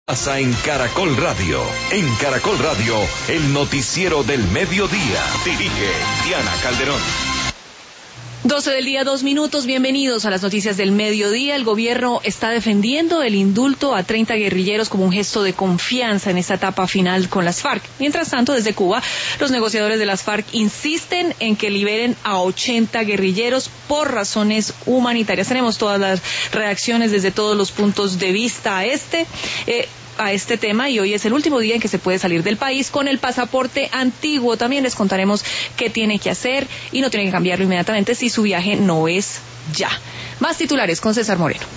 Pasa en Caracol Radio. En Caracol Radio, el noticiero del mediodía. Dirige Diana Calderón. 12 del día, 2 minutos. Bienvenidos a las noticias del mediodía. El gobierno está defendiendo el indulto a 30 guerrilleros como un gesto de confianza en esta etapa final con las FARC. Mientras tanto, desde Cuba, los negociadores de las FARC insisten en que liberen a 80 guerrilleros por razones humanitarias. Tenemos todas las reacciones desde todos los puntos de vista a este tema, y hoy es el último día en que se puede salir del país con el pasaporte antiguo. También les contaremos qué tiene que hacer y no tiene que cambiarlo inmediatamente si su viaje no es ya. Más titulares con César Moreno.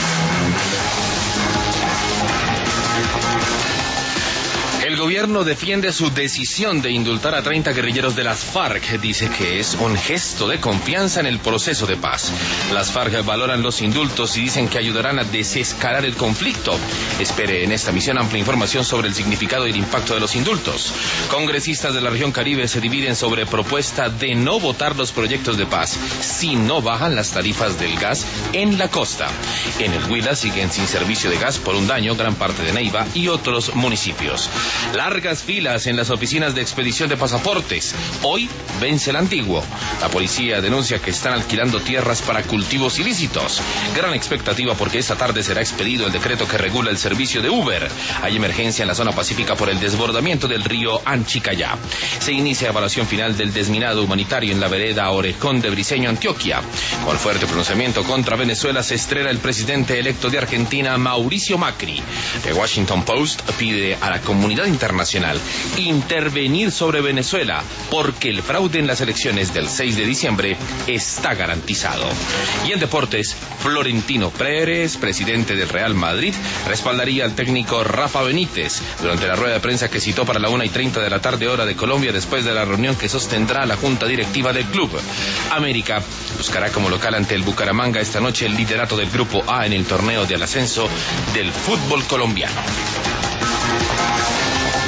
El gobierno defiende su decisión de indultar a 30 guerrilleros de las FARC. Dice que es un gesto de confianza en el proceso de paz. Las FARC valoran los indultos y dicen que ayudarán a desescalar el conflicto. Espere en esta misión amplia información sobre el significado y el impacto de los indultos. Congresistas de la región Caribe se dividen sobre propuesta de no votar los proyectos de paz si no bajan las tarifas del gas en la costa. En el Huila siguen sin servicio de gas por un daño gran parte de Neiva y otros municipios. Largas filas en las oficinas de expedición de pasaportes. Hoy vence el antiguo. La policía denuncia que están alquilando tierras para cultivos ilícitos. Gran expectativa porque esta tarde será expedido el decreto que regula el servicio de Uber. Hay emergencia en la zona pacífica por el desbordamiento del río Anchicayá. Se inicia evaluación final del desminado humanitario en la vereda Orejón de Briceño, Antioquia. Con fuerte pronunciamiento contra Venezuela se estrena el presidente electo de Argentina, Mauricio Macri. The Washington Post pide a la comunidad internacional intervenir sobre Venezuela porque el fraude en las elecciones del 6 de diciembre está garantizado. Y en deportes, Florentino Pérez, presidente del Real Madrid, respaldaría al técnico Rafa Benítez durante la rueda de prensa que citó para la 1:30 de la tarde hora de Colombia después de la reunión que sostendrá la junta directiva del club. América buscará como local ante el Bucaramanga esta noche el liderato del Grupo A en el torneo del ascenso del fútbol colombiano.